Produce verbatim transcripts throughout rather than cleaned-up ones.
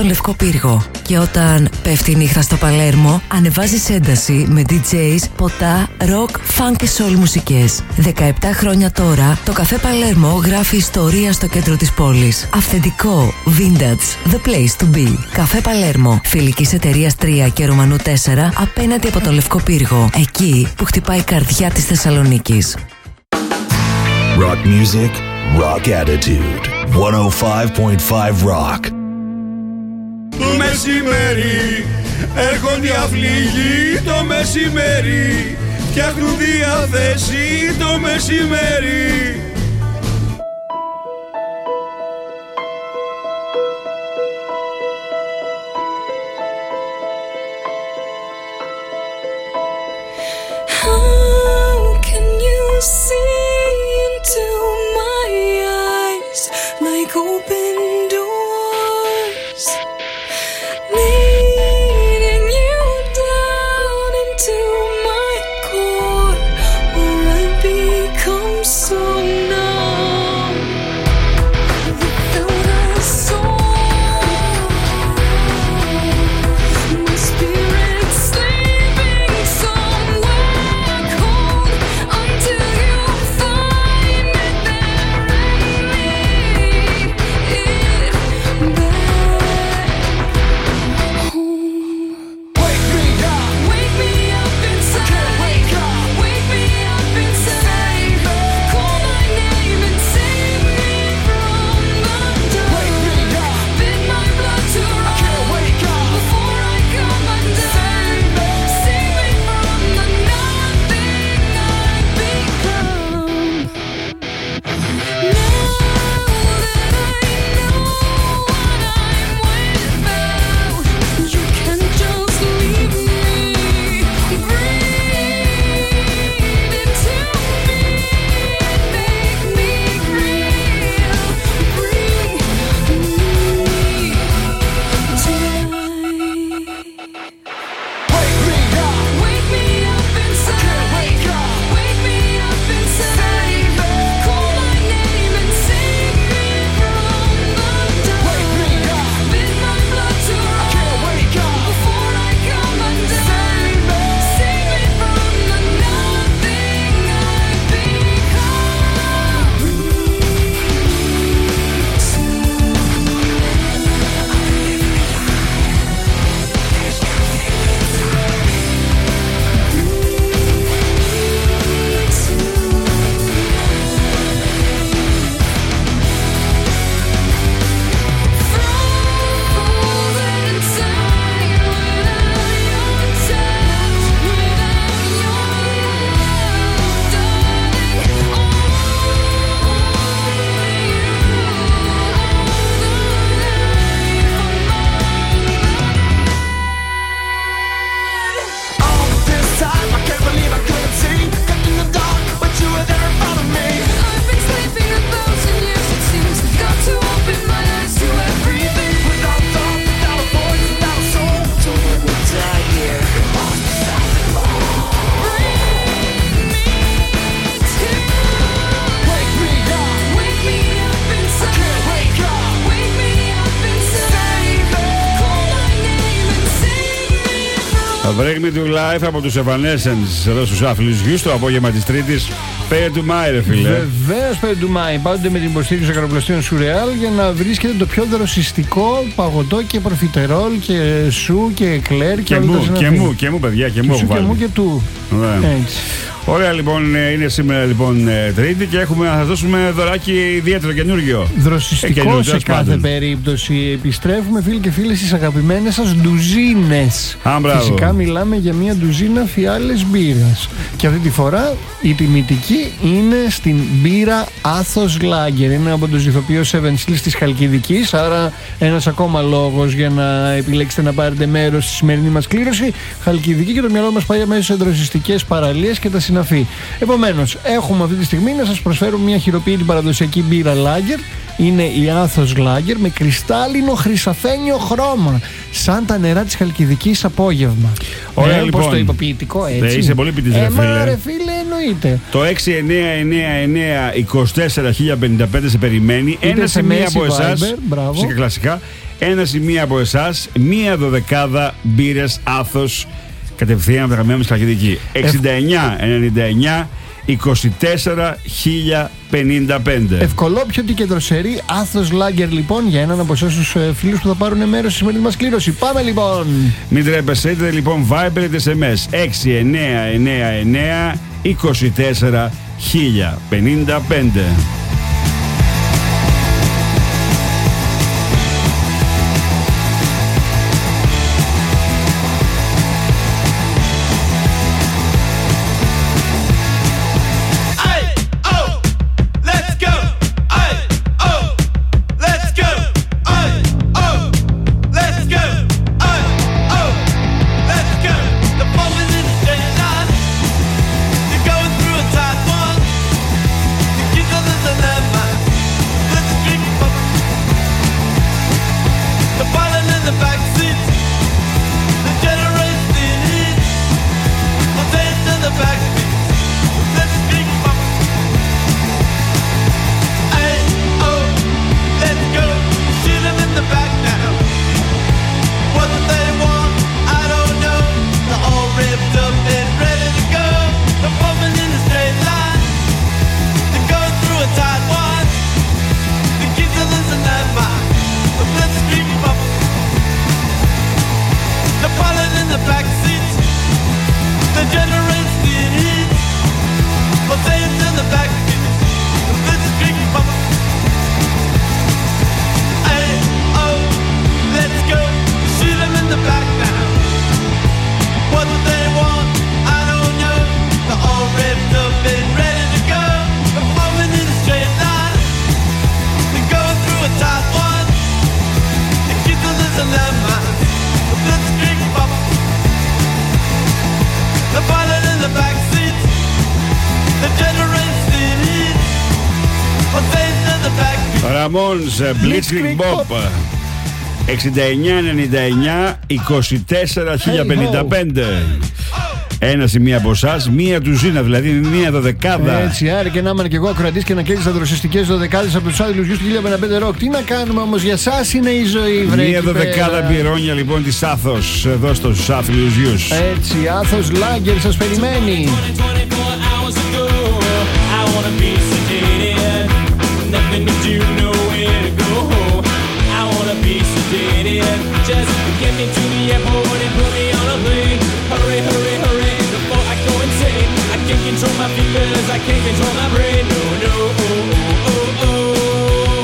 τον Λευκό Πύργο. Και όταν πέφτει η νύχτα στο Παλέρμο, ανεβάζεις ένταση με ντι τζέις, ποτά, ροκ, φανκ και σολ μουσικές. δεκαεπτά χρόνια τώρα, το Καφέ Παλέρμο γράφει ιστορία στο κέντρο της πόλης. Αυθεντικό, vintage, the place to be. Καφέ Παλέρμο, φιλικής εταιρείας τρία και Ρουμανού τέσσερα, απέναντι από τον Λευκό Πύργο. Εκεί που χτυπάει η καρδιά της Θεσσαλονίκης. Rock music, rock attitude. εκατόν πέντε κόμμα πέντε Rock. Το μεσημέρι έρχονται οι αυλίγοι το μεσημέρι. Φτιάχνουν διαθέση το μεσημέρι. How can you see into my eyes like open doors, leading you down into my core, where I become so numb without a soul. My spirit sleeping somewhere cold until you find it there and lead it back home. Wake me up, wake me up inside. Wake up, wake me up inside. Call my name and save me from the dark. Wake me up, bid my blood to run wake up before I come undone. Save me from the nothing I've become. Now that I know what I'm without, you can just leave me. Breathe into me and make me real. Bring me tonight. Wake me up, wake me up inside. Wake up, wake me up inside. Call my name and save me from the dark. Wake me up, bid my blood to run wake up before I come undone. Save me from the nothing I've all this time I can't believe I couldn't see. Got in the dark, but you were there in front of me. I've been sleeping a thousand years it seems. Got to open my eyes to everything. Without thought, without a voice, without a soul. Don't let me die here. There must be something more. Bring me to. Wake me up, wake me up inside. I can't wake up, wake me up inside. Call my name and save me from. Break Me to Life από τους Evanescence εδώ στους Άφλους Γιους το απόγευμα της Τρίτης. Pay to my ρε φίλε. Βεβαίως Pay to my. Πάντοτε με την υποστήριξη των ακροπλαστείων Σουρεάλ για να βρίσκεται το πιο δροσιστικό παγωτό και προφιτερόλ και σου και εκλέρ και, Και όλα μου, τα και συναφή. μου, και μου παιδιά, και μου Και έχω σου και βάλει. μου και του. Ωραία. Έτσι. Ωραία λοιπόν, ε, είναι σήμερα λοιπόν ε, Τρίτη και έχουμε να σας δώσουμε δωράκι ιδιαίτερο καινούργιο. Ε, Δροσιστικό καινούριο, σε τέλος κάθε πάντων. περίπτωση. Επιστρέφουμε φίλοι και φίλες στις αγαπημένες σας ντουζίνες. Α, μπράβο. Φυσικά μιλάμε για μια ντουζίνα φιάλες μπύρας. Και αυτή τη φορά η τιμητική είναι στην μπύρα Athos Lager. Είναι από τους ηθοποιούς Seven Seals της Χαλκιδικής. Άρα ένας ακόμα λόγος για να επιλέξετε να πάρετε μέρος στη σημερινή μας κλήρωση. Χαλκιδική και το μυαλό μας πάει αμέσως σε δροσιστικές παραλίες και τα συναφή. Επομένως, έχουμε αυτή τη στιγμή να σας προσφέρουμε μια χειροποίητη παραδοσιακή μπύρα Lager. Είναι η Athos Lager με κρυστάλλινο χρυσαφένιο χρώμα. Σαν τα νερά της Χαλκιδικής απόγευμα. Ωραία, ε, λοιπόν. Πώς το είπα, ποιητικό έτσι. Ε, είσαι πολύ ποιητής, ρε ε, φίλε. Μα ρε φίλε, εννοείται. Το έξι εννιά εννιά εννιά είκοσι τέσσερα χίλια πενήντα πέντε σε περιμένει. Είτε Ένα σε σε μία μέση από εσάς. Viber, μπράβο. Φυσικά κλασικά. Ένα ή μία από εσάς, μία δωδεκάδα μπύρες Άθος κατευθείαν από τα καμία μας Χαλκιδική. εξήντα εννιά ενενήντα εννιά είκοσι τέσσερα χίλια πενήντα πέντε. Ευκολόπιωτη και δροσερή Άθος Λάγκερ λοιπόν για έναν από εσάς τους φίλους που θα πάρουν μέρος στη σημερινή μας κλήρωση. Πάμε λοιπόν! Μην τρέπεσαι, είτε λοιπόν Viber είτε ες εμ ες έξι εννιά εννιά εννιά είκοσι τέσσερα χίλια πενήντα πέντε. Ramones, Blitzkrieg Bop. εξήντα εννιά ενενήντα εννιά είκοσι τέσσερα χίλια πενήντα πέντε. Ένα ή μία από εσάς, μία τουζίνα, δηλαδή μία δωδεκάδα. Έτσι, άρα και να είμαι και εγώ ακροατής και να καίεις τα δροσιστικές δωδεκάδες από τους άδειλους γιους του χίλια πενήντα πέντε ροκ. Τι να κάνουμε όμως, για σας είναι η ζωή, βρε. Μία δωδεκάδα μπυρόνια λοιπόν της Άθος, εδώ στους άθλιους γιους. Έτσι, Άθος Λάγκερ σας περιμένει. Just get me to the airport and put me on a plane. Hurry, hurry, hurry, before I go insane. I can't control my fingers, I can't control my brain. No, no, oh, oh, oh, oh.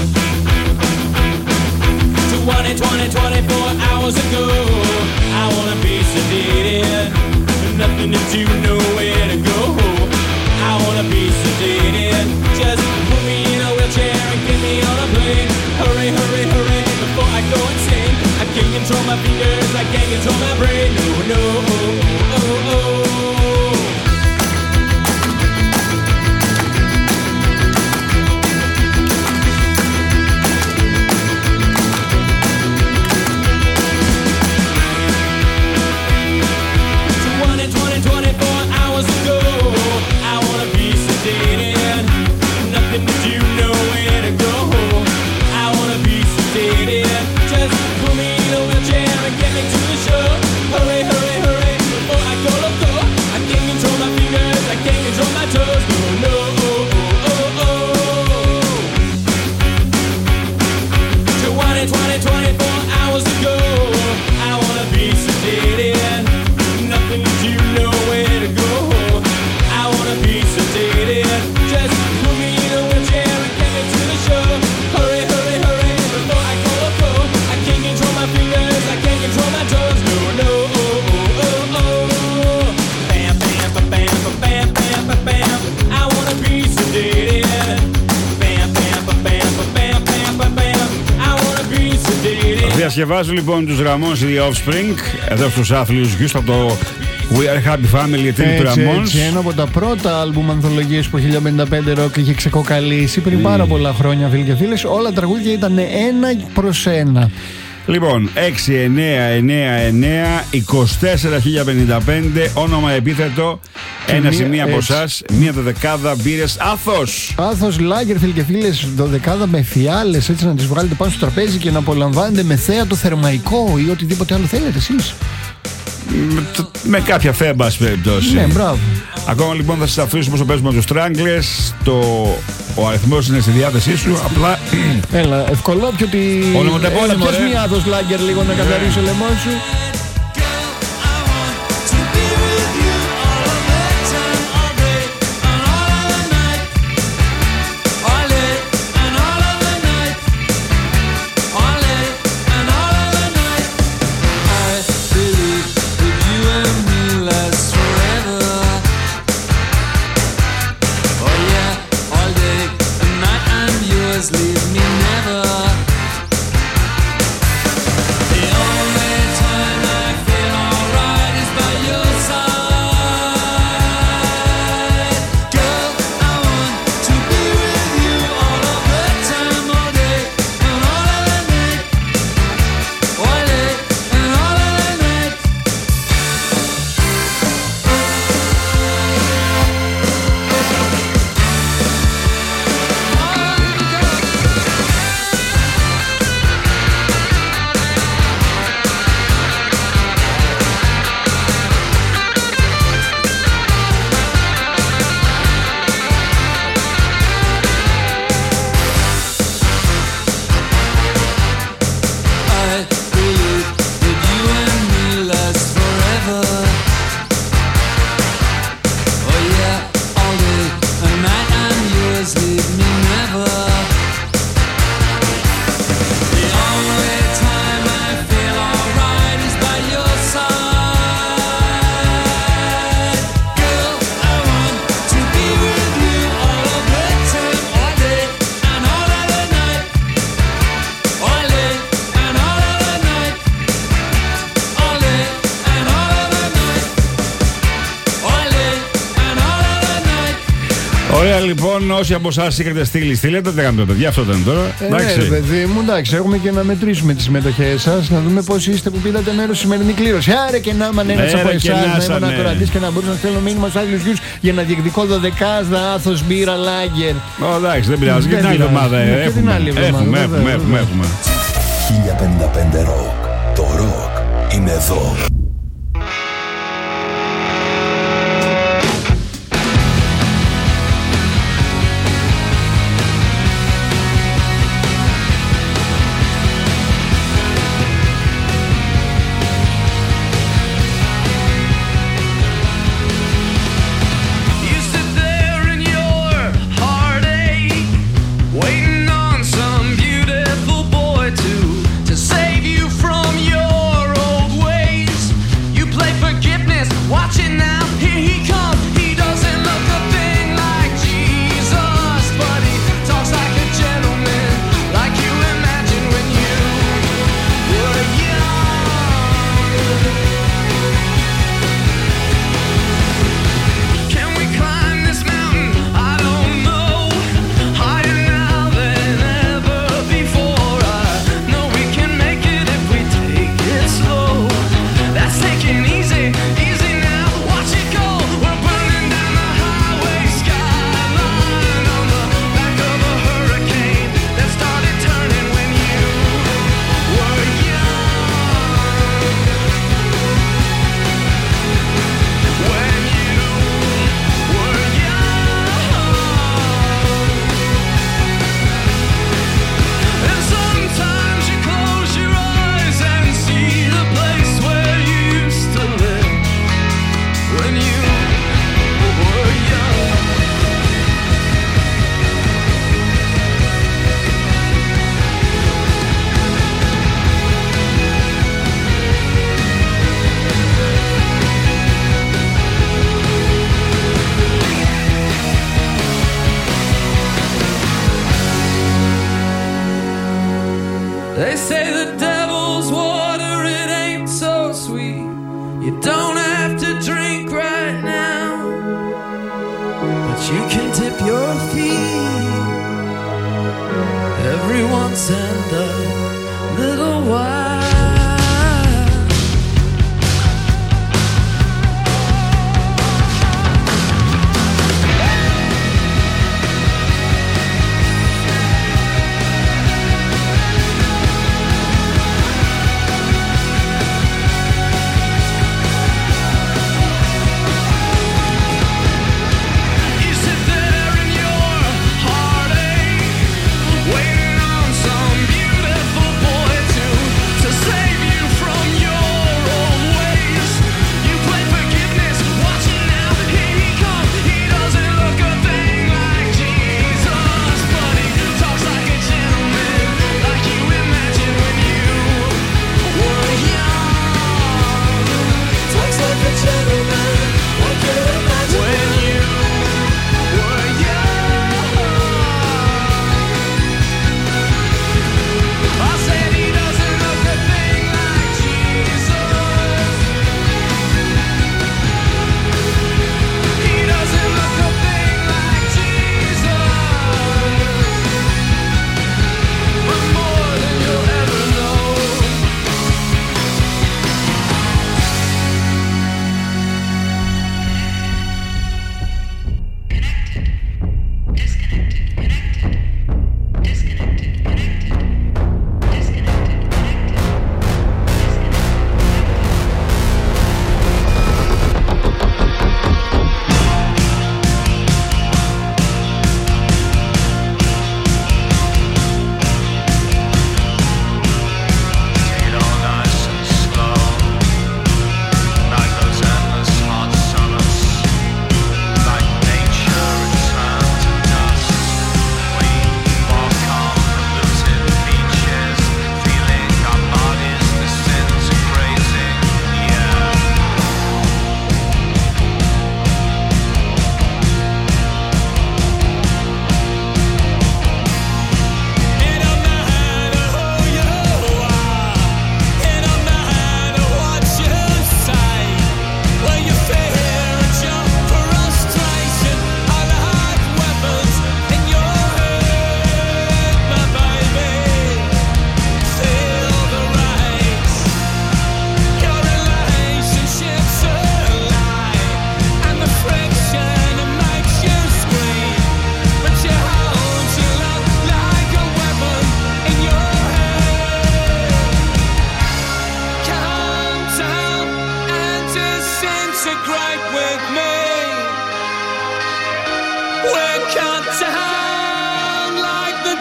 twenty, twenty, twenty-four hours ago, I wanna be sedated. Nothing to do, nowhere to go. I wanna be sedated. Just put me in a wheelchair and get me on a plane. Hurry, hurry, hurry, before I go insane. I can't control my fingers, I can't control my brain. No, no, oh, oh, oh. twenty, twenty, twenty-four hours ago, I wanna be sedated. Nothing to do, nowhere to go. I wanna be sedated. Just put me in a wheelchair and get me to the show. Hurry, hurry, hurry, before I go loco. I can't control my fingers, I can't control my toes. No, no, oh, oh, oh, oh. twenty, twenty, twenty-four hours ago, I wanna be sedated. Nothing to do, nowhere to go. I wanna be sedated. Just put me in a wheelchair and get me to the show. Hurry, hurry, hurry, before I go loco. I can't control my fingers, I can't control my toes. No, no, oh, oh, oh, oh. Bam, bam, ba, bam, ba, bam, bam, ba, bam. I wanna be sedated. Bam, bam, ba, bam, ba, bam, bam, ba, bam. I wanna be sedated. Διασκευάζω λοιπόν τους Ramones The Offspring εδώ στους άθλιους γιους από το We Are Happy Family του Ramones. Έτσι, ένα από τα πρώτα άλμπουμ ανθολογίες που χίλια πενήντα πέντε ροκ είχε ξεκοκαλίσει πριν mm. πάρα πολλά χρόνια, φίλοι και φίλες. Όλα τα τραγούδια ήταν ένα προς ένα. Λοιπόν, έξι εννιά εννιά εννιά είκοσι τέσσερα χίλια πενήντα πέντε, όνομα επίθετο Ένα μία- σημείο από έτσι. εσάς, μία δωδεκάδα μπύρες Άθος. Άθος Λάγκερ, φίλοι και φίλες, δωδεκάδα με φιάλες, έτσι να τις βγάλετε πάνω στο τραπέζι και να απολαμβάνετε με θέατο θερμαϊκό ή οτιδήποτε άλλο θέλετε εσείς. Με, το- με κάποια φέα, εν πάση περιπτώσει. Ναι, μπράβο. Ακόμα λοιπόν θα σας αφήσουμε όσο παίζουμε τους Stranglers. Το... Ο αριθμός είναι στη διάθεσή σου. Απλά Έλα, ευκολόπιο ότι. Ονοματεπώνυμο, Έλα, πιες ρε. μία Άθος Λάγκερ λίγο να καθαρίσει το λαιμό σου. Leave me never. The only time I feel alright is by your side. Girl, I want to be with you all of the time, all day and all of the night. All day and all of the night. I believe that you and me last forever. Oh yeah, all day and night I'm yours, leave me never. The only time I feel alright is by your side. Girl, I want to be with you all of the time, all day and all of the night. All day and all of the night. All day and all of the night. All day and all of the night. ωραία λοιπόν, όσοι από εσάς είχατε στείλει, στείλετε. Δεν κάνετε παιδιά, αυτό ήταν τώρα. Ε, ναι, ρε, παιδί μου, εντάξει, έχουμε και να μετρήσουμε τις συμμετοχές σας, να δούμε πόσοι είστε που πήρατε μέρος στη σημερινή κλήρωση. Άρε και να μαν ένας Άρε από και εσάς, να να είμαι σαν, ένα ναι. ακροατής και να μπορούσα να στέλνω μήνυμα στους άλλους γιους για να διεκδικώ δωδεκάδα Άθος μπύρα Λάγκερ. Ω, εντάξει, δεν πειράζει. Και Δεν την άλλη πειράζει. εβδομάδα Ναι, ε, και την έχουμε. άλλη εβδομάδα, Έχουμε, βέβαια, έχουμε, έχουμε, βέβαια. έχουμε. χίλια πενήντα πέντε Rock. Το rock είναι εδώ. You sit there in your heartache, waiting on some beautiful boy to to save you from your old ways.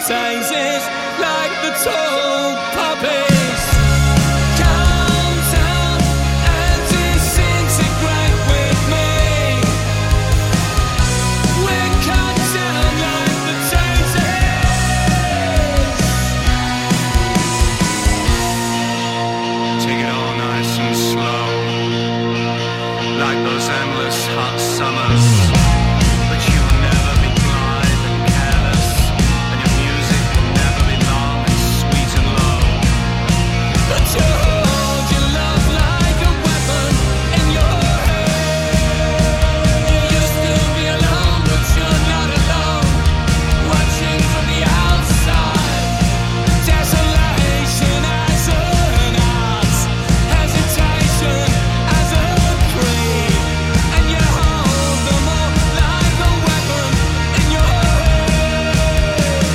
hypnotizes like the tall poppies. Come down and disintegrate with me. We're cut down like the daisies. Take it all nice and slow, like those endless hot summers. But you'll never be blind and careless, and your music will never be long and sweet and low. But you hold your love like a weapon in your hand. You used to be alone, but you're not alone. Watching from the outside, desolation as an art, hesitation as a creed, and you hold them all like a weapon in your hand.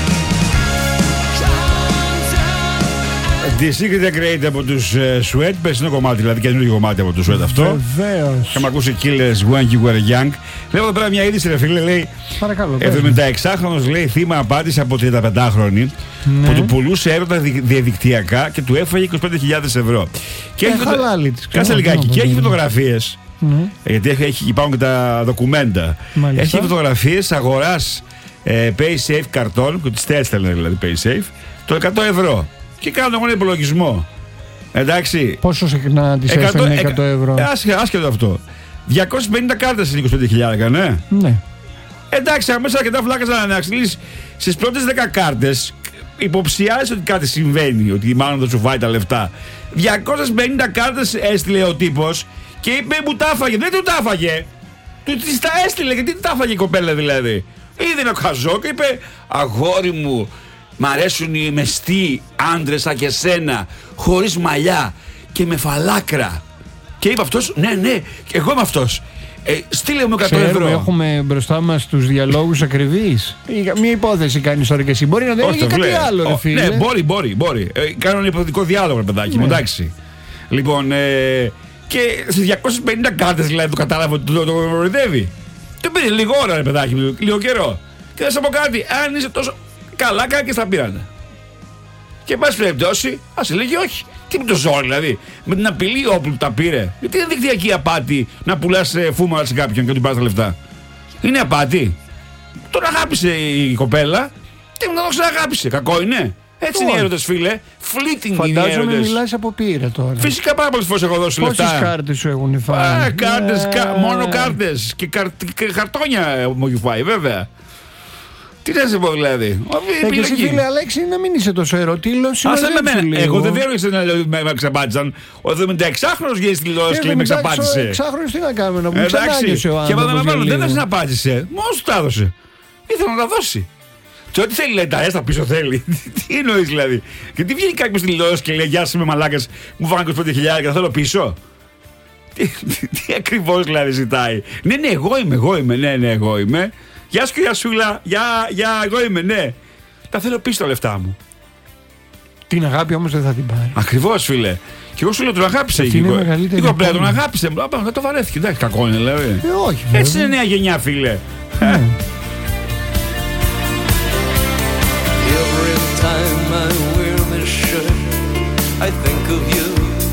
Come down. The Secret Great από τους ε, Sweat, περσινό κομμάτι, δηλαδή καινούργιο κομμάτι από τους Sweat αυτό. Βεβαίως. Είχαμε ακούσει Killers When You Were Young. Λέω εδώ πέρα μια είδηση, ρε φίλε, λέει. Παρακαλώ. πες μου. εβδομηνταεξάχρονος λέει θύμα απάντηση από τριανταπεντάχρονη Ναι. που του πουλούσε έρωτα δι- διαδικτυακά και του έφαγε είκοσι πέντε χιλιάδες ευρώ. Και Ε, έχει φωτο- χαλάλι της, Κάτσε ξέρω, λιγάκι. τι Και να έχει πω, φωτογραφίες. Ναι. Γιατί έχει, έχει, υπάρχουν και τα δοκουμέντα. Μάλιστα. Έχει φωτογραφίες αγοράς ε, PaySafe καρτών, που τις έστελνε δηλαδή PaySafe, το εκατό ευρώ. Και κάνω εγώ ένα υπολογισμό. Εντάξει. Πόσο συχνά της έφερνε εκατό ευρώ. Ε, άσχε- άσχετο αυτό. διακόσιες πενήντα κάρτες είναι είκοσι πέντε χιλιάδες, ναι. Ναι. Εντάξει, αμέσως αρκετά φλάκα να αξιλείς. Στις πρώτες δέκα κάρτες υποψιάζεις ότι κάτι συμβαίνει, ότι μάλλον δεν σου φάει τα λεφτά. διακόσιες πενήντα κάρτες έστειλε ο τύπος και είπε μου τα έφαγε. Δεν του τα έφαγε. Του τις τα έστειλε, γιατί τα έφαγε η κοπέλα δηλαδή. Είδε ένα χαζό και είπε αγόρι μου, μ' αρέσουν οι μεστοί άντρες σαν και σένα, χωρίς μαλλιά και με φαλάκρα. Και είπε αυτός, ναι, ναι, εγώ είμαι αυτός. Ε, στείλε μου εκατό ευρώ. Ξέρουμε, έχουμε μπροστά μας τους διαλόγους ακριβείς. Ή- Μία υπόθεση κάνεις τώρα και εσύ. Μπορεί να δεν Όχι, είναι το κάτι βλέ- άλλο, ρε Ο- φίλε. Ναι, μπορεί, μπορεί. μπορεί. Ε, κάνω ένα υποδοτικό διάλογο, ρε παιδάκι μου, Ναι. εντάξει. Λοιπόν, ε, και στις διακόσιες πενήντα κάρτες δηλαδή το κατάλαβε ότι το, το κοροϊδεύει. Το πήρε λίγο ώρα, ρε παιδάκι μου, λίγο καιρό. Και θα σου πω κάτι, αν είσαι τόσο καλά, κάνει και στα πήρανε. Και εν πάση περιπτώσει, α έλεγε όχι. Τι με το ζόρι, δηλαδή. Με την απειλή όπλου τα πήρε. Γιατί είναι δικτυακή απάτη να πουλά φούμαρα σε κάποιον και του πάρει τα λεφτά. Είναι απάτη. Τον αγάπησε η κοπέλα και μετά τον ξαναγάπησε. Κακό είναι. Έτσι είναι οι Όχι. έρωτες, φίλε. Fleeting είναι οι Φαντάζομαι έρωτες. μιλάς από πείρα τώρα. Φυσικά πάρα πολλές φορές έχω δώσει Πόσες λεφτά. κάρτες σου έχουν φάει. Α, κάρτες, κα- Ε, μόνο κάρτες και, καρ, και χαρτόνια μου έχει φάει, βέβαια. Τι να σε πω δηλαδή. Ε, και εσύ, φίλε Αλέξη, να μην είσαι τόσο ερωτήλος. Άσε με μένα. Εγώ δεν διέρωξα να λέω ότι με εξαπάτησαν. Ο εβδομηνταεξάχρονος βγαίνει στη τηλεόραση και με εξαπάτησε. Εξάχρονος τι να κάνουμε, να πούμε Εντάξει. ξανάγιωσε ο Και άνθρωπος επαναλαμβάνω, για δεν λίγο. θα απάντησε. Μόνο του τα έδωσε. Ήθελε να τα δώσει. Και ό,τι θέλει, λέει, τα έστα πίσω θέλει. Τι εννοεί δηλαδή. Και τι βγαίνει κάποιο στη τηλεόραση και λέει: Γεια σα, είμαι μαλάκα, μου φάνε είκοσι πέντε χιλιάδες και τα θέλω πίσω. Τι, τι, τι ακριβώ δηλαδή ζητάει. Ναι, ναι, εγώ είμαι, εγώ είμαι, ναι, ναι, εγώ είμαι. Γεια σου, κυρία Σούλα, γεια, γεια, εγώ είμαι, ναι. Τα θέλω πίσω τα λεφτά μου. Την αγάπη όμως δεν θα την πάρει. Ακριβώ, φίλε. Και εγώ σου λέω τον αγάπησε η Αυτή είναι η κο- μεγαλύτερη η κοπέλα, τον εικόνα. αγάπησε. Απλά δεν το βαρέθηκε. Εντάξει, κακό είναι, δηλαδή. Ε, όχι, Έτσι βέβαια. είναι νέα γενιά, φίλε. Ναι. Every time I wear this shirt, I think of you.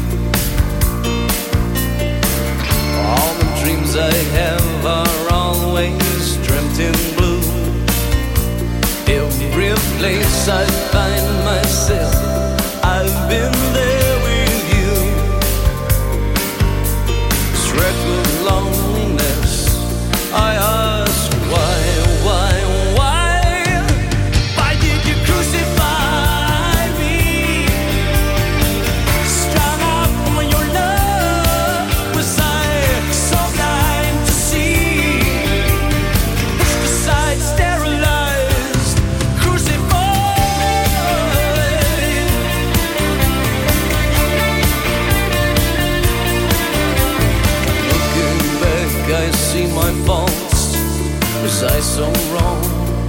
All the dreams I have are always dreamt in blue. Every place I find myself, I've been there with you. Struck with loneliness, I ask why, why, why? Why did you crucify me? Strung up on your love, was I so blind to see? Pushed aside, sterilized, crucified. Looking back, I see my faults. Was I so wrong?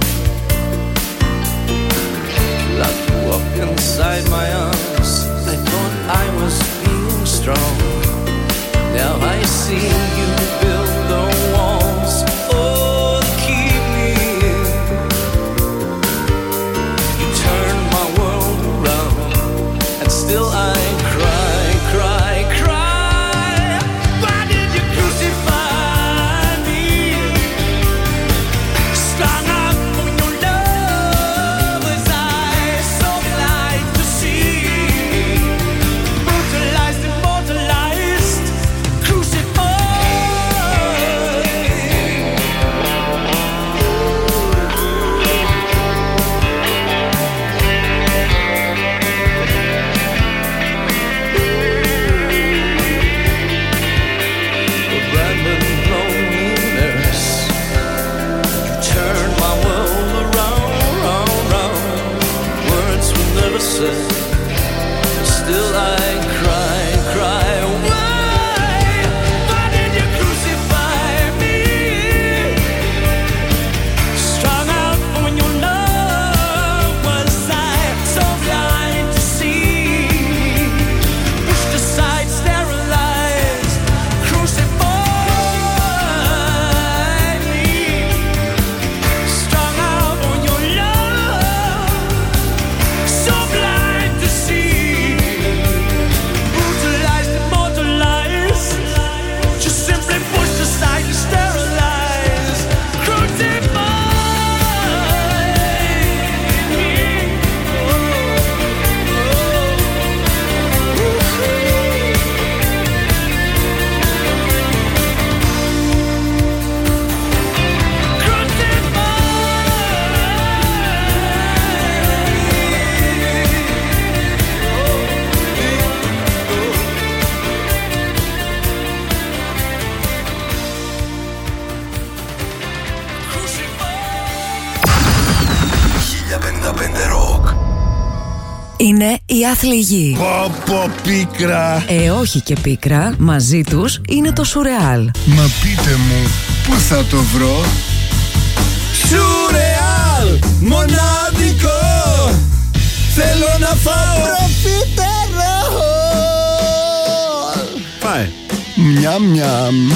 Like you walk inside my arms, I thought I was being strong. Now I see you build the walls, oh, to keep me in. You Είναι η άθλη γη. Πω πω πίκρα. Ε, όχι και πίκρα. Μαζί τους είναι το Σουρεάλ. Μα πείτε μου, πού θα το βρω? Σουρεάλ, μοναδικό. Θέλω να φάω προφιτερόλ. Φάε. Μιαμ μιαμ.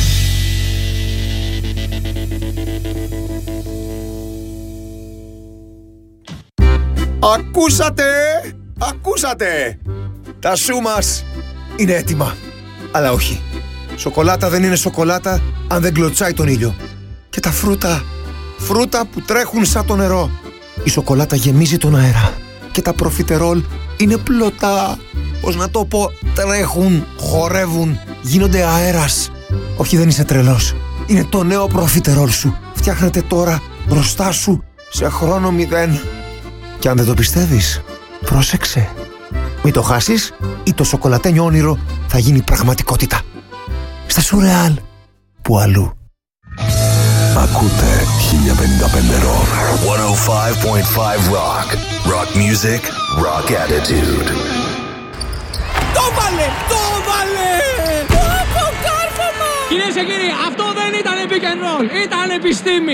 Ακούσατε! Ακούσατε! Τα σου μας είναι έτοιμα. Αλλά όχι. Σοκολάτα δεν είναι σοκολάτα αν δεν κλωτσάει τον ήλιο. Και τα φρούτα, φρούτα που τρέχουν σαν το νερό. Η σοκολάτα γεμίζει τον αέρα. Και τα προφιτερόλ είναι πλωτά. Πώς να το πω, τρέχουν, χορεύουν, γίνονται αέρας. Όχι, δεν είσαι τρελός. Είναι το νέο προφιτερόλ σου. Φτιάχνεται τώρα μπροστά σου σε χρόνο μηδέν. Και αν δεν το πιστεύεις, πρόσεξε. Μην το χάσεις ή το σοκολατένιο όνειρο θα γίνει πραγματικότητα. Στα Σουρεάλ, που αλλού. Ακούτε χίλια πενήντα πέντε Rock. εκατόν πέντε κόμμα πέντε Rock. Rock music, rock attitude. Το βάλε! Το βάλε! Το κάρφωμα! Κυρίες και κύριοι, αυτό δεν ήταν pick and roll, ήταν επιστήμη!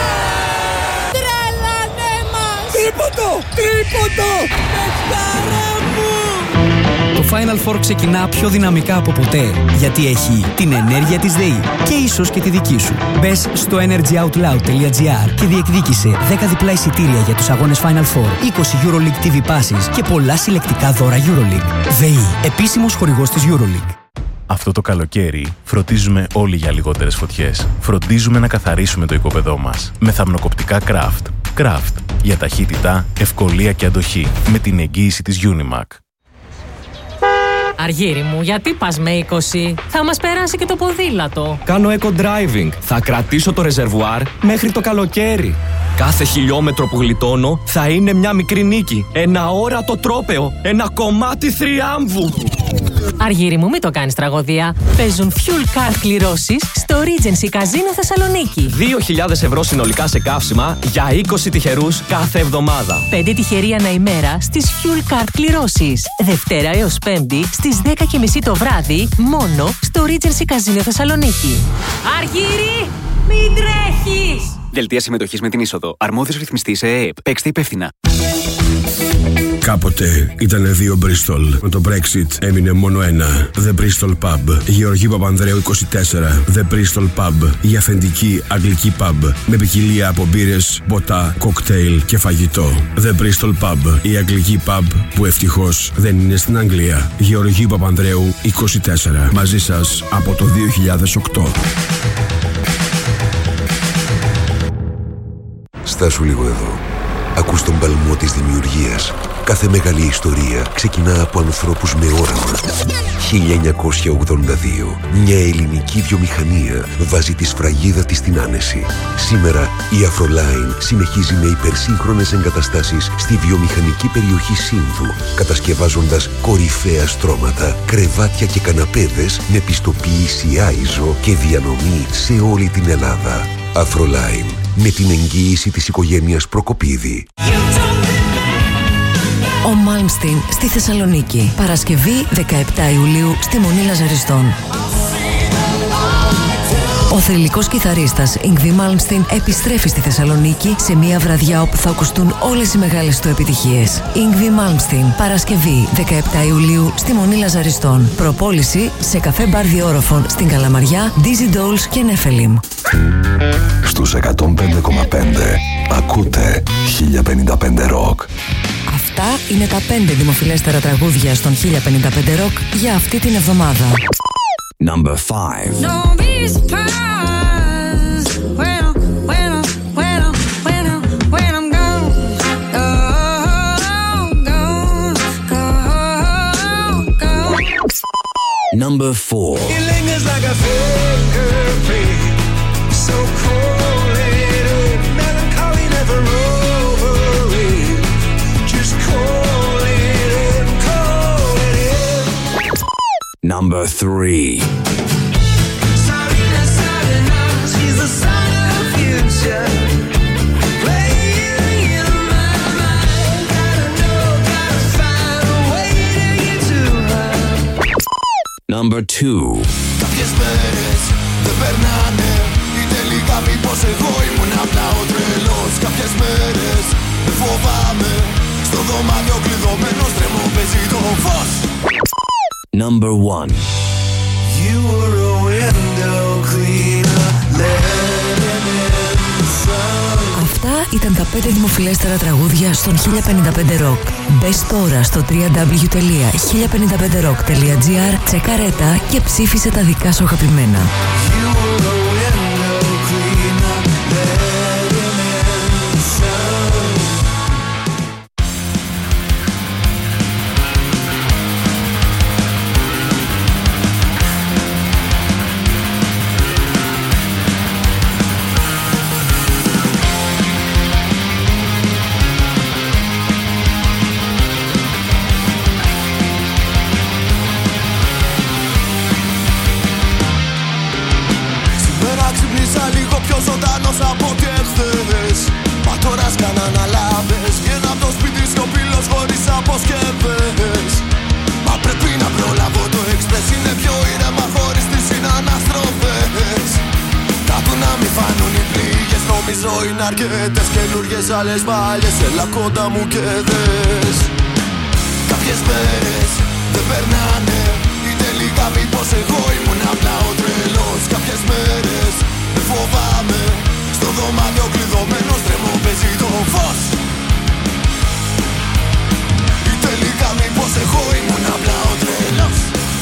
Τρελάνε μας! Τρίποντο! Τρίποντο! Πεχτάρα μου! Το Final Four ξεκινά πιο δυναμικά από ποτέ, γιατί έχει την ενέργεια της ΔΕΗ και ίσως και τη δική σου. Μπες στο energyoutloud τελεία gr και διεκδίκησε δέκα διπλά εισιτήρια για τους αγώνες Final Four, είκοσι EuroLeague τι βι Passes και πολλά συλλεκτικά δώρα EuroLeague. ΔΕΗ, επίσημος χορηγός της EuroLeague. Αυτό το καλοκαίρι φροντίζουμε όλοι για λιγότερες φωτιές. Φροντίζουμε να καθαρίσουμε το οικόπεδό μας με θαμνοκοπτικά Craft. Craft για ταχύτητα, ευκολία και αντοχή με την εγγύηση της Unimac. Αργύρι μου, γιατί πας με είκοσι? Θα μας περάσει και το ποδήλατο. Κάνω eco-driving. Θα κρατήσω το ρεζερβουάρ μέχρι το καλοκαίρι. Κάθε χιλιόμετρο που γλιτώνω θα είναι μια μικρή νίκη. Ένα όρατο τρόπαιο. Ένα κομμάτι θριάμβου. Αργύρι μου, μην το κάνεις τραγωδία. Παίζουν fuel card κληρώσεις στο Regency Casino Θεσσαλονίκη. δύο χιλιάδες ευρώ συνολικά σε καύσιμα για είκοσι τυχερούς κάθε εβδομάδα. πέντε τυχεροί ανά ημέρα στις fuel card κληρώσεις. Δευτέρα έως Πέμπτη στις δέκα και μισή το βράδυ μόνο στο Regency Casino Θεσσαλονίκη. Αργύρι, μην τρέχεις! Δελτία συμμετοχής με την είσοδο. Αρμόδιος ρυθμιστής ΕΕΠ. Παίξτε υπεύθυνα. Κάποτε ήταν δύο Bristol. Με το Brexit έμεινε μόνο ένα. The Bristol Pub. Γεωργίου Παπανδρέου είκοσι τέσσερα. The Bristol Pub. Η αυθεντική αγγλική pub. Με ποικιλία από μπύρες, ποτά, κοκτέιλ και φαγητό. The Bristol Pub. Η αγγλική pub που ευτυχώς δεν είναι στην Αγγλία. Γεωργίου Παπανδρέου είκοσι τέσσερα. Μαζί σας από το δύο χιλιάδες οκτώ. Στάσου λίγο εδώ. Ακούς τον παλμό της δημιουργίας. Κάθε μεγάλη ιστορία ξεκινά από ανθρώπους με όραμα. χίλια εννιακόσια ογδόντα δύο. Μια ελληνική βιομηχανία βάζει τη σφραγίδα της στην άνεση. Σήμερα η Afroline συνεχίζει με υπερσύγχρονες εγκαταστάσεις στη βιομηχανική περιοχή Σύνδου, κατασκευάζοντας κορυφαία στρώματα, κρεβάτια και καναπέδες με πιστοποίηση άιζο και διανομή σε όλη την Ελλάδα. Afroline, με την εγγύηση της οικογένειας Προκοπίδη. Ο Μάλμστιν στη Θεσσαλονίκη. Παρασκευή δεκαεπτά Ιουλίου στη Μονή Λαζαριστών. Ο θρυλικός κιθαρίστας Ιγκβί Μάλμστιν επιστρέφει στη Θεσσαλονίκη σε μια βραδιά όπου θα ακουστούν όλες οι μεγάλες του επιτυχίες. Ιγκβί Μάλμστιν, Παρασκευή δεκαεπτά Ιουλίου στη Μονή Λαζαριστών. Προπόληση σε καφέ μπαρ διόροφων στην Καλαμαριά, Dizzy Dolls και Νέφελιμ. Στους εκατόν πέντε κόμμα πέντε ακούτε χίλια πενήντα πέντε Rock. Αυτά είναι τα πέντε δημοφιλέστερα τραγούδια στον χίλια πενήντα πέντε Rock για αυτή την εβδομάδα. Number five. Don't be surprised when I, when I, when I, when I, when I'm gone, gone, gone, gone. Number four. It lingers like a fingerprint, so cold, melancholy, never over it. Just call it in, call it in. Number three. Sarina, Sarina, she's the sign of the future. Playing in my mind, gotta know, gotta Number two. Κάποιες μέρες δεν περνάνε ή τελικά μήπως εγώ ήμουν απλά ο τρελός. Κάποιες μέρες φοβάμαι στο δωμάτιο κλειδωμένος τρέμω παίζει το φως. Number one. You were a window cleaner, letting in the sun. Αυτά ήταν τα πέντε δημοφιλέστερα τραγούδια στον χίλια πενήντα πέντε Rock. Μπες τώρα στο double-u double-u double-u τελεία χίλια πενήντα πέντε rock τελεία τζι άρ, τσεκάρε τα και ψήφισε τα δικά σου αγαπημένα. You were a window cleaner, letting in the sun. Λίγο πιο ζωντανός από ό,τι εχθές. Μα τώρα σκάνε αναλάβες. Βγαίνω απ' το σπίτι σιωπηλός χωρίς αποσκευές. Μα πρέπει να προλάβω το εξπρές. Είναι πιο ήρεμα χωρίς τις συναναστροφές. Κάτω να μη φανούν οι πληγές. Νομίζω είναι αρκετές καινούργιες άλλες παλιές. Έλα κοντά μου και δες. Κάποιες μέρες δεν περνάνε ή τελικά μήπως εγώ ήμουν απλά ο τρελός. Κάποιες μέρες φοβάμαι στο δωμάτιο κλειδωμένος τρέμω παίζει το φως. Ή τελικά μήπως εγώ ήμουν απλά ο τρελός.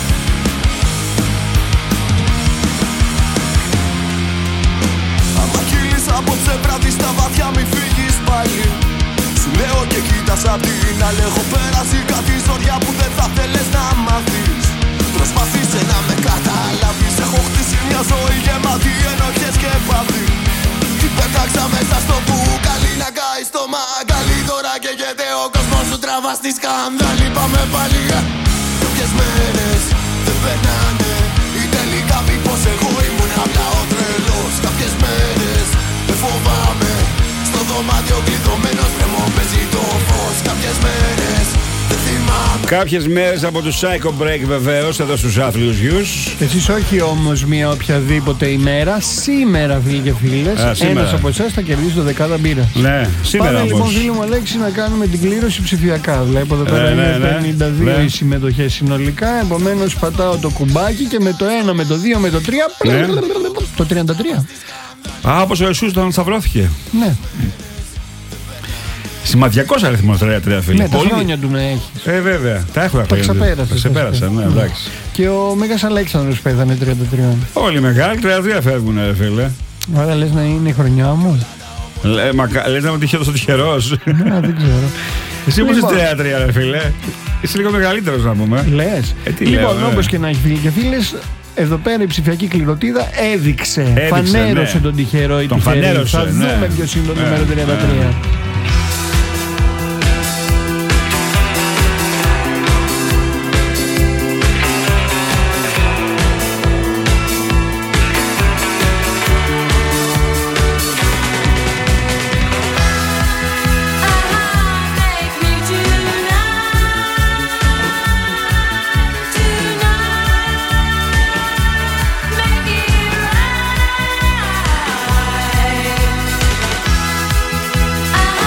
Άμα κύλεις απόψε βράδυ στα βαθιά μη φύγεις πάλι. Σου λέω και κοίτας απ' την άλλη. Έχω πέρασει κάτι ζωριά που δεν θα θέλες να μάθεις. Προσπαθήσε να με καταλάβεις. Έχω χτίσει μια ζωή γεμάτη ενοχές και πάθη. Τι πέταξα μέσα στο μπουκάλι να κάει στο μαγκάλι. Τώρα καίγεται ο κόσμος σου τραβά στη σκανδάλη. Πάμε πάλι. Κάποιες μέρες δεν περνάνε ή τελικά μήπως εγώ ήμουν απλά ο τρελός. Κάποιες μέρες δεν φοβάμαι στο δωμάτιο κλειδωμένος τρέμω παίζει το φως. Κάποιες μέρες δεν θυμάμαι. Κάποιες μέρες από τους Psycho Break βεβαίως εδώ στους άθλιους γιους. Εσείς όχι όμως μια οποιαδήποτε ημέρα. Σήμερα φίλοι και φίλες, ένας από εσάς θα κερδίσει το δεκάδα μπύρα. Ναι, σήμερα Πάμε όμως. λοιπόν φίλοι μου Αλέξη να κάνουμε την κλήρωση ψηφιακά. Βλέπω εδώ πέρα Ε, ναι, είναι ναι. πενήντα δύο Ναι. οι συμμετοχές συνολικά. Επομένως πατάω το κουμπάκι και με το ένα, με το δύο, με το τρία. Ναι. Το τριάντα τρία. Α, όπως ο Ιησούς τον σταυρώθηκε. Ναι. Σημαδιακός αριθμός τριάντα τρία φίλοι. Ναι, τα χρόνια του να έχει. Ε, βέβαια. Τα έχουμε Τα ξεπέρασε. Τα ξεπέρασαν, ναι, εντάξει. Και ο Μέγας Αλέξανδρος πέθανε τριάντα τρία. Όλοι οι μεγάλοι τριάντα τρία φεύγουν, ρε φίλε. Άρα λες να είναι η χρονιά μου. Λε, μακα... Λες να είμαι τυχερός ο τυχερός. Ναι, δεν ξέρω. Εσύ που είσαι Λοιπόν. τριάντα τρία, ρε φίλε. Είσαι λίγο μεγαλύτερος να πούμε. Λες. Ε, τι Λοιπόν, λέω, όπως ε. και να έχει φίλοι και φίλες, εδώ πέρα η ψηφιακή κληροτίδα έδειξε, Έδειξε, φανέρωσε ναι. τον τυχερό ή Τον τυχερή. φανέρωσε, Θα ναι. δούμε ποιος είναι το Ναι, νούμερο τριάντα τρία. ναι. Tonight, make me right.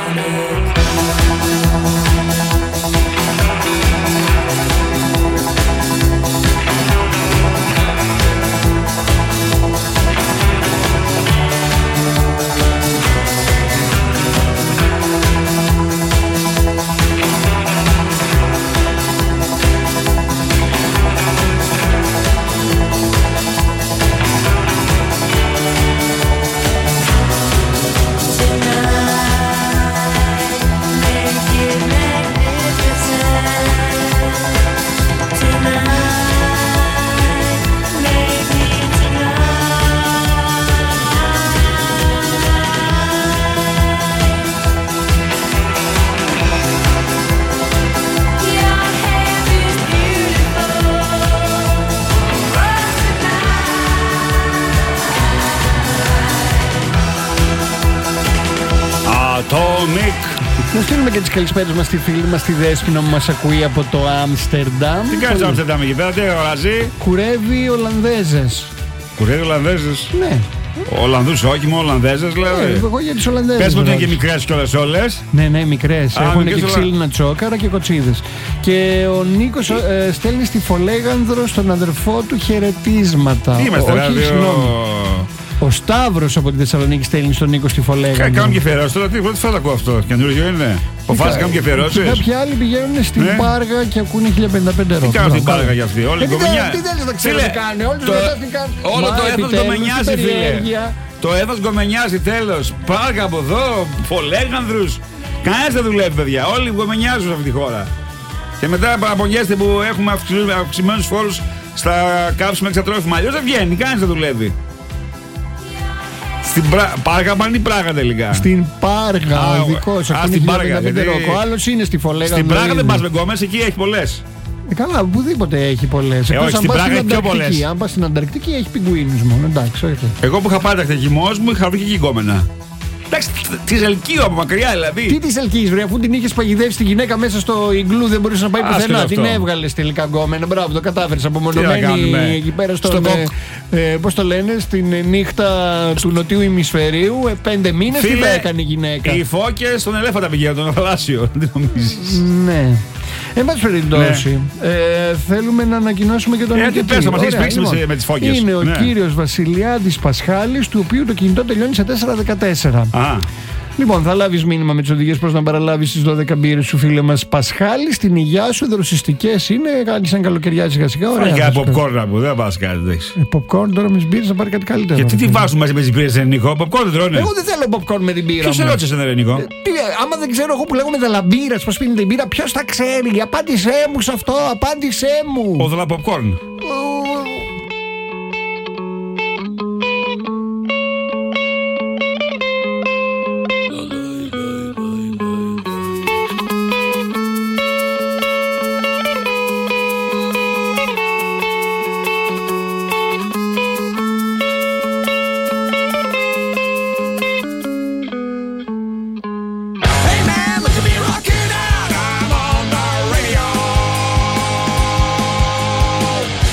Να στείλουμε και τις καλησπέρες μας στη φίλη μας τη Δέσποινα που μας ακούει από το Άμστερνταμ. Τι κάνεις στο Άμστερνταμ εκεί πέρα, τι αγοράζει? Κουρεύει Ολλανδέζες. Κουρεύει Ολλανδέζες? Ναι. Ολλανδούς, όχι μόνο Ολλανδέζες, δηλαδή. Ναι, εγώ για τις Ολλανδέζες. Πες μου ότι είναι και μικρές κιόλας όλες. Ναι, ναι, μικρές. Α, Έχουν μικρές και ξύλινα τσόκαρα και κοτσίδες. Και ο Νίκος ε, στέλνει στη Φολέγανδρο στον αδερφό του χαιρετίσματα. Τι είμαστε, δηλαδή. Ο Σταύρος από τη Θεσσαλονίκη στέλνει στον Νίκο στη Φολέγανδρο. Κάνουν και αφιερώσεις τώρα, τι πρώτη φορά το ακούω αυτό. Καινούργιο είναι. Αποφάσισαν κάνουν και αφιερώσεις. Κάποιοι άλλοι πηγαίνουν στην Ναι. Πάργα και ακούνε χίλια πενήντα πέντε ροκ. Τι κάνουν στην Πάργα για αυτή, όλοι Ε, τι γκομενιά. θέλεις- Τι θέλεις να ξέρεις τι κάνουν, όλοι τους το- ρωτάς τι κάνουν. Όλο Μα, το έθνος επιτέλους, γκομενιάζει, τι φίλε. περιέργεια. Το έθνος γκομενιάζει, τέλος. Πάργα από εδώ, Φολέγανδρους. Κανένας δεν δουλεύει, παιδιά. Όλοι γκομενιάζουν σε αυτή τη χώρα. Και μετά παραπονιέστε που έχουμε αυξημένους φόρους στα καύσιμα εξατρόφιμα. Αλλιώς δεν βγαίνει, κανένας δεν δουλεύει. Στην πρα... Πάργα πάνε η Πράγα τελικά. Στην Πάργα, Α, ο ειδικός. α, ακούνε στην χίλια Πάργα, πενήντα πέντε γιατί- ροκ. Ο άλλος είναι στη Φολέγανδρο. Στην Πράγα δεν ήδη. πας με γκόμες, εκεί έχει πολλές. Ε, καλά, οπουδήποτε έχει πολλές. Ε, Εκτός όχι, αν στην πας Πράγα στην έχει πιο Ανταρκτική. πολλές. Αν πας στην Ανταρκτική έχει πιγκουίνους μόνο. Εντάξει, όχι. Εγώ που είχα πάρει τα χτεκιμός μου είχα βρει και εκεί γκόμενα. Εντάξει, τη Ελκύου από μακριά δηλαδή. Τι τη ελκύεις, βρε, αφού την είχες παγιδεύσει τη γυναίκα μέσα στο ιγκλού, δεν μπορούσε να πάει Άσχετο πουθενά. αυτό. Την έβγαλες τελικά γκόμενα. Μπράβο, το κατάφερες. Τι να Απομονωμένη κάνουμε. εκεί πέρα στον. Στο κοκ. ε, ε, πώς το λένε, στην ε, νύχτα του νοτιού ημισφαιρίου. Ε, πέντε μήνες τι Φίλε, θα έκανε η γυναίκα. Οι φώκες στον ελέφαντα πηγαίνουν, τον θαλάσσιο. Δεν νομίζεις. Ναι. Εν πάση περιπτώσει, ε, θέλουμε να ανακοινώσουμε και τον Ε, τι νικητή. πες, θα μας έχεις Ωραία, πρίξει με- λοιπόν, με τις φώκες. Είναι ο Ναι. κύριος Βασιλιάδης Πασχάλης, του οποίου το κινητό τελειώνει σε τέσσερα δεκατέσσερα. Α. Λοιπόν, θα λάβεις μήνυμα με τις οδηγίες πώς να παραλάβεις τις δώδεκα μπύρες σου, φίλε μας Πασχάλη. Στην υγειά σου, δροσιστικές είναι. Κάνει σαν καλοκαιριά σιγά σιγά. Ωραία. Φάει θα και σου popcorn να πω, δεν πας κάτι. εντάξει. Ε, popcorn τώρα με τις μπύρες να πάρει κάτι καλύτερο. Γιατί τι βάζουν μαζί με τις μπύρες, ρε Νίκο, popcorn δεν τρώνε. Εγώ δεν θέλω popcorn με την μπύρα. Ποιος μου. σε ρώτησε, ρε Νίκο. Τι, άμα δεν ξέρω εγώ που λέγομαι δαλαμπύρας, πώς πίνει την μπύρα, ποιος θα ξέρει. Απάντησέ μου σε αυτό, απάντησέ μου. Ο δολα popcorn. Hey man, look at me rocking out. I'm on the radio.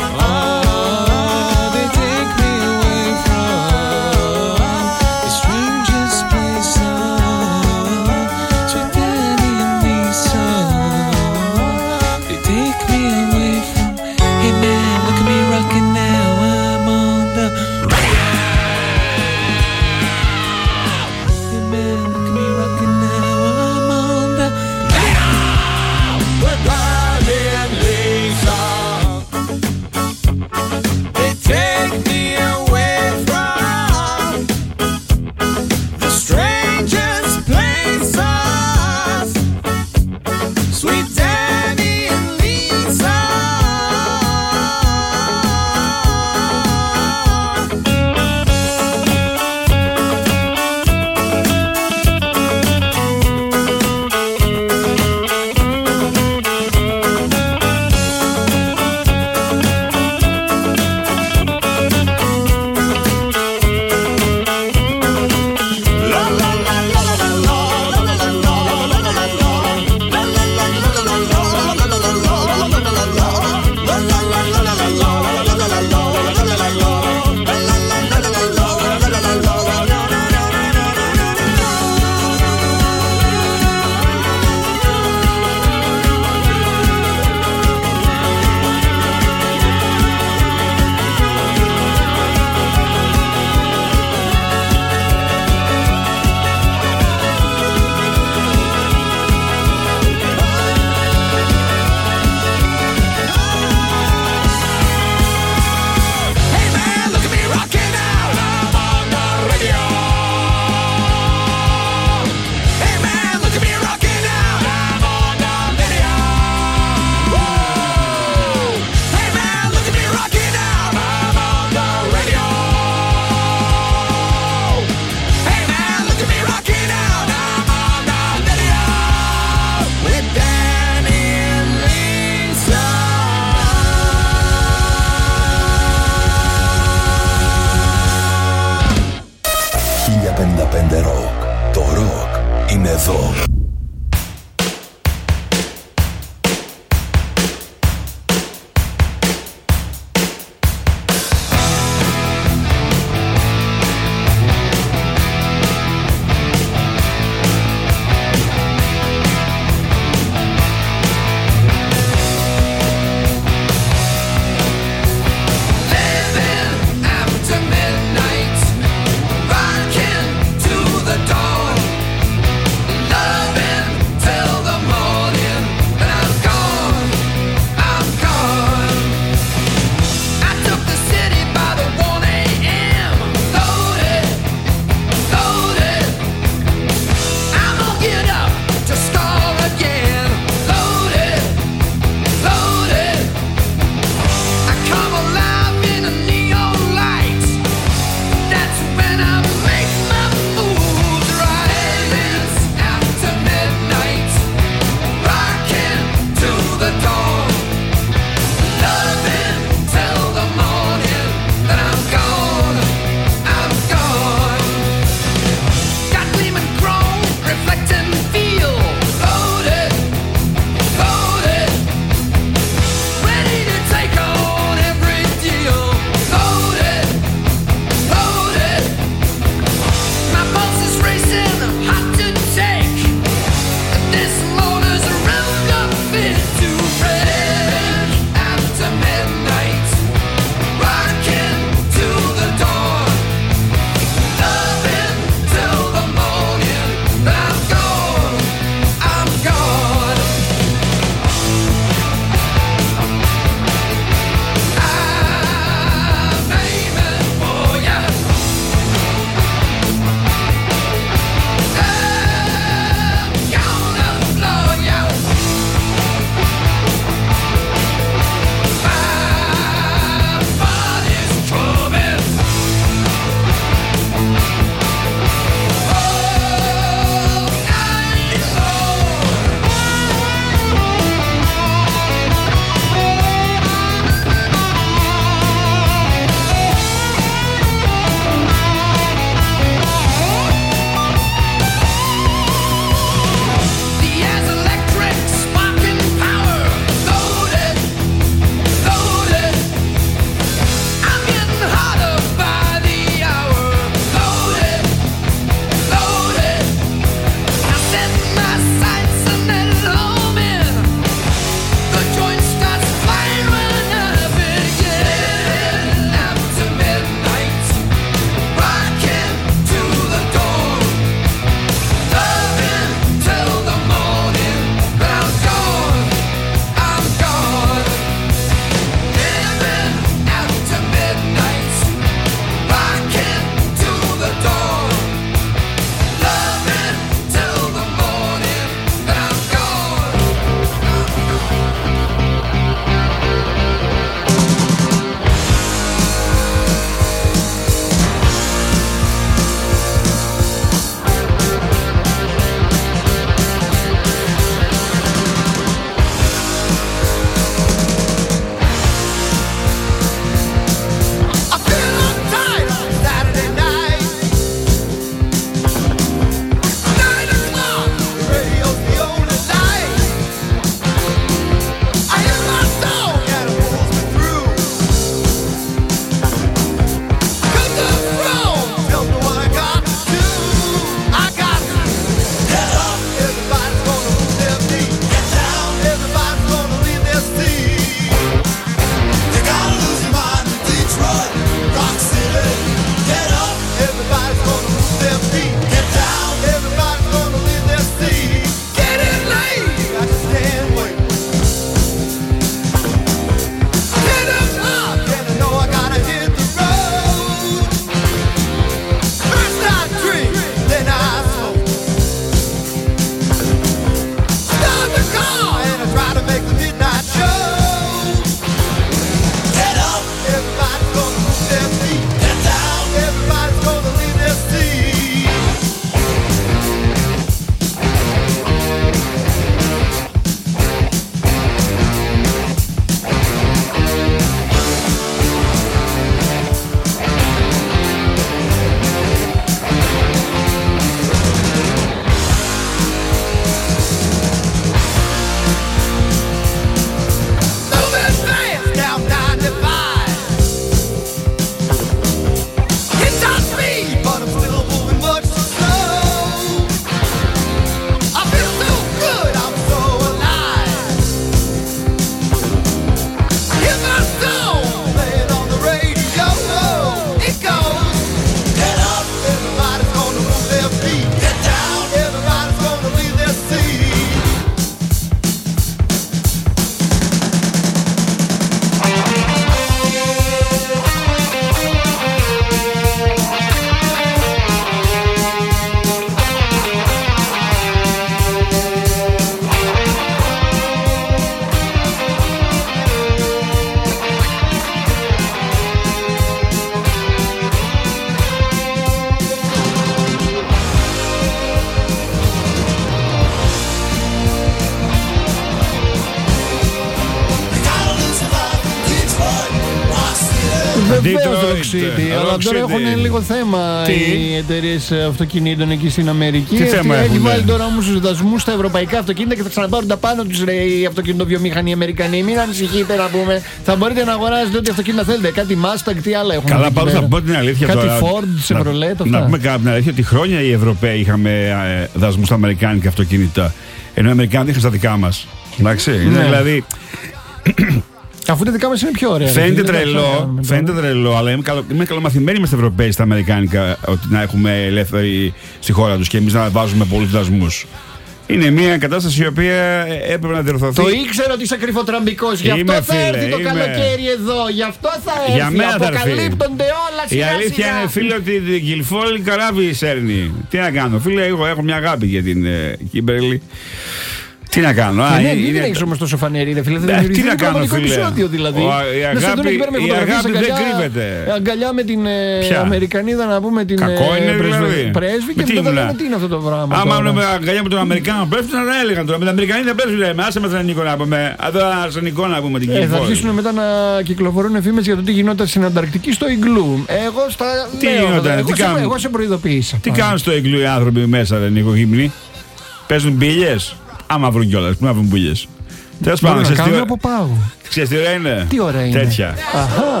Βεβαίως Rock City. Αλλά τώρα έχουν λίγο θέμα Τι? οι εταιρείες αυτοκινήτων εκεί στην Αμερική. Τι θέμα έχει έχουνε? βάλει τώρα όμως τους δασμούς στα ευρωπαϊκά αυτοκίνητα και θα ξαναπάρουν τα πάνω τους ρε, οι αυτοκινητοβιομηχανοί Αμερικανοί. Μην ανησυχείτε να πούμε. Θα μπορείτε να αγοράζετε ό,τι αυτοκίνητα θέλετε. Κάτι Mustang, τι άλλα έχουν. Καλά, εκεί πάντως πέρα. να πω την αλήθεια Κάτι τώρα. Ford, να, Chevrolet, αυτά. να πούμε κάποια την αλήθεια ότι χρόνια οι Ευρωπαίοι είχαμε ε, δασμούς στα αμερικάνικα αυτοκίνητα. Ενώ οι Αμερικάνοι είχαν στα δικά μας. Εντάξει. Είναι Ναι. δηλαδή. Αφού τα δικά μας είναι πιο ωραία. Φαίνεται ρε, δεν τρελό, ξέρω, φαίνεται τρελό, αλλά είμαι, καλο, είμαι καλομαθημένοι είμαστε Ευρωπαίοι στα αμερικάνικα ότι να έχουμε ελεύθερη στη χώρα τους και εμείς να βάζουμε πολλούς δασμούς. Είναι μια κατάσταση η οποία έπρεπε να διορθωθεί. Το ήξερα ότι είσαι κρυφοτραμπικός. Γι' αυτό Είμαι, θα φίλε, έρθει το είμαι. καλοκαίρι εδώ. Γι' αυτό θα έρθει. Για μένα θα έρθει. Αποκαλύπτονται όλα Η σιγά αλήθεια σιγά. είναι, φίλε, ότι την Κιλφόλη καράβι σέρνει. Τι να κάνω, φίλε, εγώ έχω μια αγάπη για την ε, Κίμπερλι. Τι να κάνω, α, Ε, ναι, είναι- δεν έχεις όμως τόσο φανερή, ρε φίλε. Ε, Θα τι δημιουργηθεί να ένα κάνω, πραγματικό φίλε. επεισόδιο δηλαδή. Ο, η Να σε δουν αγάπη- εκεί πέρα με η φωτογραφίες, αγάπη δεν αγκαλιά- κρύβεται. Αγκαλιά με την ε, Ποια? Αμερικανίδα, να πούμε την Κακό ε, είναι, πρέσβη- δηλαδή. πρέσβη Με και τι μετά ήμουνα? λέμε τι είναι αυτό το πράγμα. Άμα τώρα. είναι με αγκαλιά με τον Αμερικάνο πρέσβη, να έλεγαν τώρα. Με την Αμερικανίδα πρέσβη λέμε. Άσε με τον Νίκο να πούμε. Εδώ αρσενικό να πούμε την Ε, θα Κιλφόλη. αρχίσουν μετά να κυκλοφορούν εφήμες για το τι γινόταν στην Ανταρκτική στο Ιγκλού. Εγώ στα Τι λέω, γινόταν, εγώ τι σε- κάνουν? Εγώ σε προειδοποίησα. Τι κάνουν στο Ιγκλού οι άνθρωποι μέσα, ρε Νίκο Γύμνη. Παίζουν μπύλιες. Άμα βρουν κιόλας, πού να βρουν μπύλιες. Τέλος Μπορούν πάντων, να ξέρεις τι κάνουν ώρα- από πάγου. ξέρεις τι ώρα είναι. Τι ώρα είναι? Τέτοια. Αχα.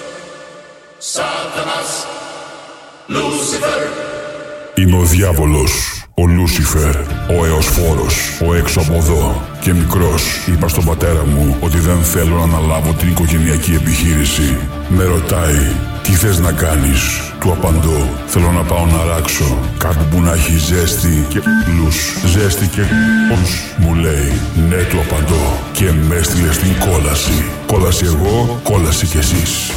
Είμαι ο διάβολος, ο Λούσιφερ, ο Εωσφόρος, ο έξω από εδώ. Και μικρός είπα στον πατέρα μου ότι δεν θέλω να αναλάβω την οικογενειακή επιχείρηση. Με ρωτάει, τι θες να κάνεις? Του απαντώ, θέλω να πάω να ράξω κάτι που να έχει ζέστη και λους. Ζέστη και λους, μου λέει. Ναι, του απαντώ και με έστειλε στην κόλαση. Κόλαση εγώ, κόλαση κι εσείς.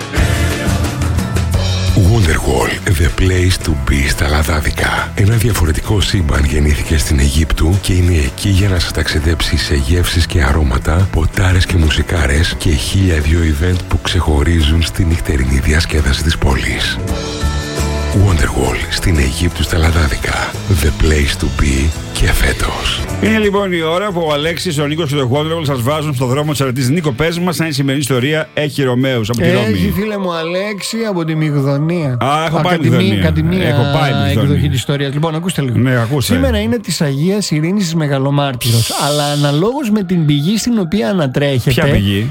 Wonderwall, the place to be στα Λαδάδικα. Ένα διαφορετικό σύμπαν γεννήθηκε στην Αιγύπτου και είναι εκεί για να σας ταξιδέψει σε γεύσεις και αρώματα, ποτάρες και μουσικάρες και χίλια δυο event που ξεχωρίζουν στη νυχτερινή διασκέδαση της πόλης. Wonderwall στην Αιγύπτου στα Λαδάδικα. The place to be και φέτος. Είναι λοιπόν η ώρα που ο Αλέξης, ο Νίκος και το Wonderwall σας βάζουν στον δρόμο της αρετής. Νίκο, πες μας αν η σημερινή ιστορία έχει Ρωμαίους από τη Έχει Ρώμη. φίλε μου Αλέξη από τη Μυγδονία. Α, έχω πάει Ακαδημία- Μυγδονία. Ακαδημία Έχω πάει Μυγδονία. εκδοχή της ιστορίας. Λοιπόν, ακούστε λίγο. Ναι, ακούστε. Σήμερα είναι της Αγίας Ειρήνης της Μεγαλομάρτυρος. Αλλά αναλόγως με την πηγή στην οποία ανατρέχετε. Ποια πηγή?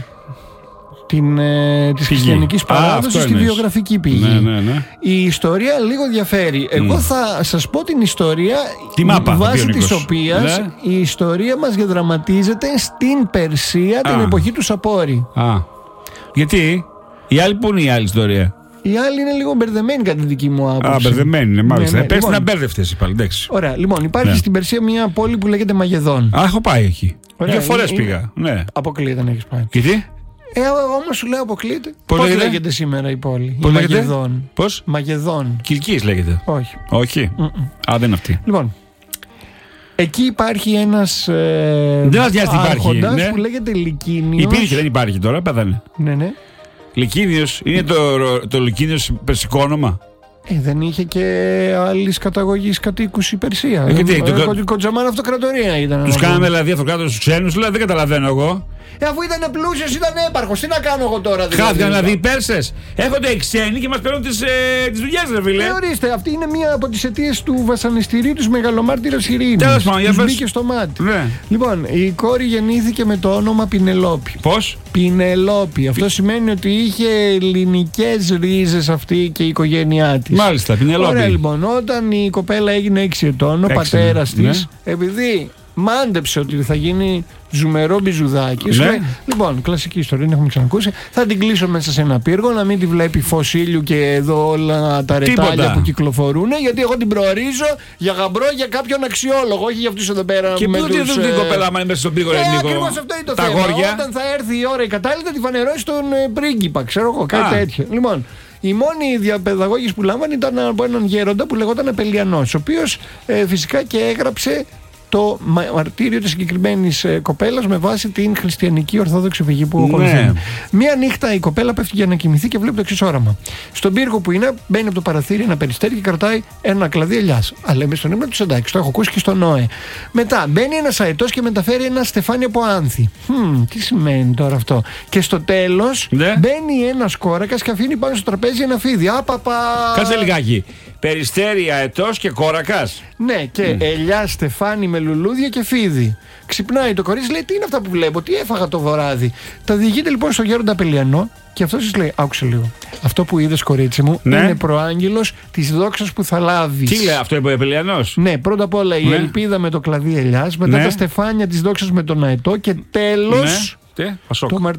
Την, ε, της Πηγή. χριστιανικής Α, παράδοσης αυτό στη εννοείς. βιογραφική πηγή. Ναι, ναι, ναι. Η ιστορία λίγο διαφέρει. Εγώ θα σας πω την ιστορία Τη μάπα, θα πει βάσει ο της Νίκος. οποίας Ναι. η ιστορία μας διαδραματίζεται στην Περσία την Α. εποχή του Σαπόρη. Α. Γιατί? Η άλλη που είναι η άλλη ιστορία. Η άλλη είναι λίγο μπερδεμένη κατά τη δική μου άποψη. Α, μπερδεμένη είναι, μάλιστα. Ναι, ναι. Πες την Λοιπόν, αμπέρδευτες πάλι, εντάξει. Ωραία, λοιπόν, υπάρχει Ναι. στην Περσία μια πόλη που λέγεται Μαγεδόν. Α, έχω πάει εκεί. Ωραία, Δύο φορές είναι- πήγα. Ναι. Αποκλείεται να έχει πάει. Και τι? Ε, εγώ όμως σου λέω αποκλείεται. Πώς Πώς λέγεται? λέγεται σήμερα η πόλη? Πώς η λέγεται? Μαγεδόν. Πώς? Μαγεδόν. Κιλκής λέγεται. Όχι. Όχι. Mm-mm. Α, δεν είναι αυτή. Λοιπόν, εκεί υπάρχει ένας ε, Δεν μας νοιάζει τι υπάρχει, άρχοντας ναι. που λέγεται Λυκίνιος. Υπήρχε, δεν υπάρχει τώρα, πέθανε. Ναι, ναι. Λυκίνιος, είναι το, το Λυκίνιος περσικό όνομα. Ε, δεν είχε και άλλη καταγωγή κατοίκου η Περσία. Ε, γιατί, Ε, το- κο- Κοντζαμάν αυτοκρατορία ήταν. Τους κάναμε δηλαδή αυτοκράτορες στους ξένους, δηλαδή δεν καταλαβαίνω εγώ. Ε, αφού ήταν πλούσιος, ήταν έπαρχος. Τι να κάνω εγώ τώρα, δηλαδή. Χάθηκαν δηλαδή οι Πέρσες. Έρχονται οι ξένοι και μας παίρνουν τις, ε, τις δουλειές, ρε φίλε. Ε, ορίστε, αυτή είναι μία από τις αιτίες του βασανιστηρίου του Μεγαλομάρτυρος Ειρήνης. Τέλος πάντων, για Τους πες. μπήκε στο μάτι. Ναι. Λοιπόν, η κόρη γεννήθηκε με το όνομα Πινελόπη. Πώς? Πινελόπη. Αυτό σημαίνει ότι είχε ελληνικές ρίζες αυτή και η οικογένειά της. Μάλιστα, Πινελόπη. Ωραία, λοιπόν, όταν η κοπέλα έγινε έξι ετών, ο Έξι, πατέρας ναι. της, επειδή μάντεψε ότι θα γίνει ζουμερό μπιζουδάκι. σου Ναι. λέει, λοιπόν, κλασική ιστορία, δεν έχουμε ξανακούσει. Θα την κλείσω μέσα σε ένα πύργο, να μην τη βλέπει φως ήλιου και εδώ όλα τα ρετάλια Τίποτα. που κυκλοφορούν. Γιατί εγώ την προορίζω για γαμπρό για κάποιον αξιόλογο, όχι για αυτούς εδώ πέρα. Και με πού τους, την ε, κοπέλα, άμα είναι μέσα στον πύργο, ρε ε, Νίκο. ακριβώς αυτό είναι το Τα θέμα. αγόρια. Όταν θα έρθει η ώρα η κατάλληλη, θα τη φανερώσει τον ε, πρίγκιπα, ξέρω εγώ, κάτι Α. τέτοιο. Λοιπόν, η μόνη διαπαιδαγώγηση που λάμβανε ήταν από έναν γέροντα που λεγόταν Απελιανός, ο οποίος ε, φυσικά και έγραψε το μαρτύριο της συγκεκριμένης ε, κοπέλας με βάση την χριστιανική ορθόδοξη φυγή που Ναι. ακολουθεί. Μία νύχτα η κοπέλα πέφτει για να κοιμηθεί και βλέπει το εξής όραμα. Στον πύργο που είναι, μπαίνει από το παραθύρι ένα περιστέρι και κρατάει ένα κλαδί ελιάς. Αλλά λέμε στον ύμνο του εντάξει, το έχω ακούσει και στον Νόε. Μετά μπαίνει ένας αετός και μεταφέρει ένα στεφάνι από άνθη. Χμ, τι σημαίνει τώρα αυτό. Και στο τέλος Ναι. μπαίνει ένας κόρακας και αφήνει πάνω στο τραπέζι ένα φίδι. Άπαπα! Κάτσε λιγάκι. Περιστέρι, αετός και κόρακας. Ναι, και ελιά, στεφάνι με λουλούδια και φίδι. Ξυπνάει το κορίτσι, λέει: τι είναι αυτά που βλέπω, τι έφαγα το βράδυ. Τα διηγείται λοιπόν στο γέροντα Απελιανό και αυτός της λέει: άκουσε λίγο. Αυτό που είδες, κορίτσι μου, Ναι. είναι προάγγελος της δόξας που θα λάβεις. Τι λέει αυτό, είπε ο Επελιανός? Ναι, πρώτα απ' όλα η Ναι. ελπίδα με το κλαδί ελιάς, μετά Ναι. τα στεφάνια της δόξας με τον αετό και τέλος Ναι. Τι, Πασόκ. το